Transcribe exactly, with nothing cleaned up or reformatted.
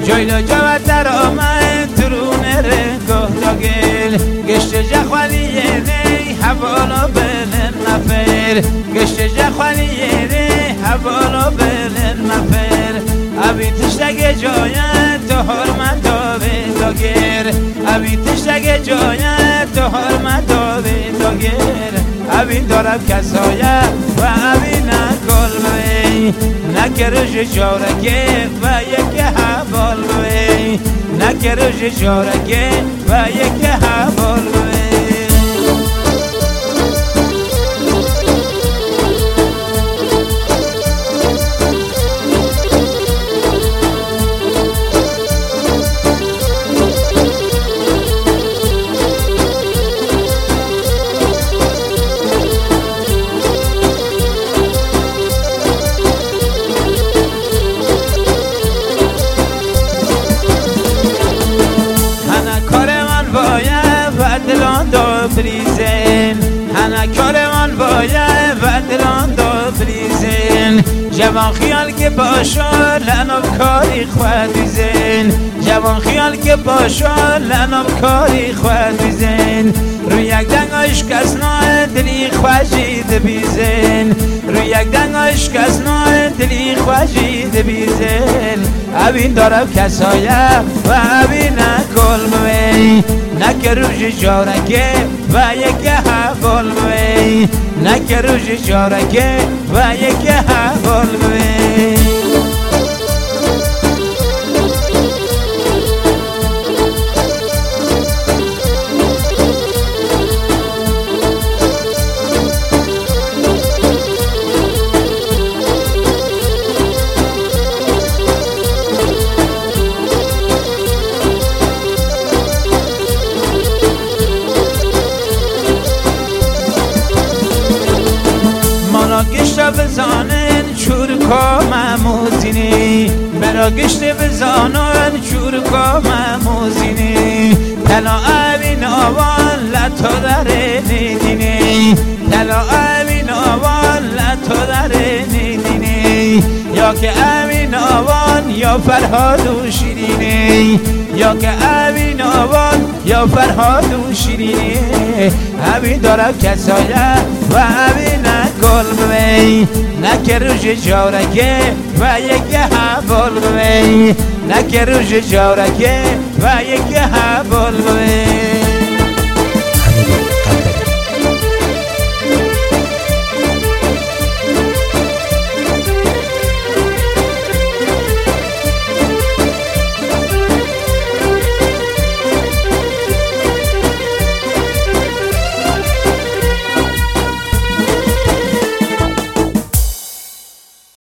جایلا جوت در آمد درون رگاه داگل گشت جخوالیه نی حوالا بلن مفر گشت جخوالیه نی حوالا بلن مفر ابی تشتگ جایت تو حرمت داوه داگر ابی تشتگ جایت تو حرمت داوه داگر ابی دارم کسایه و ابی نکل بی نکرش جارگه و یک حوال بی نکرش جارگه و یک حوال بی دلان دا بریزن هنه کارمان باید و دلان دا بریزن جوان خیال که باشا لناب کاری خواهد بیزن جوان خیال که باشا لناب کاری خواهد بیزن روی یک دنگ عشق نه دلی خواهد بیزن روی یک دنگ عشق نه دلی خواهد بیزن ابین دارم کسایه و ابین نکل موی نکه روش جارگه و یک حوال موی نکه روش جارگه و یک حوال موی گشت بزانن چورکا مموزینی برا گشت بزانن چورکا مموزینی تلا اوین آوان لطا در نیدینی تلا اوین آوان لطا در نیدینی یا که اوین آوان یا فرهاد و شیرینی یا که اوین آوان یا فرهاد و شیرینی اوین دارم کسایه و اوین نکل بی نکه روش جارگه و یک حوال بی نکه روش جارگه و یک حوال بی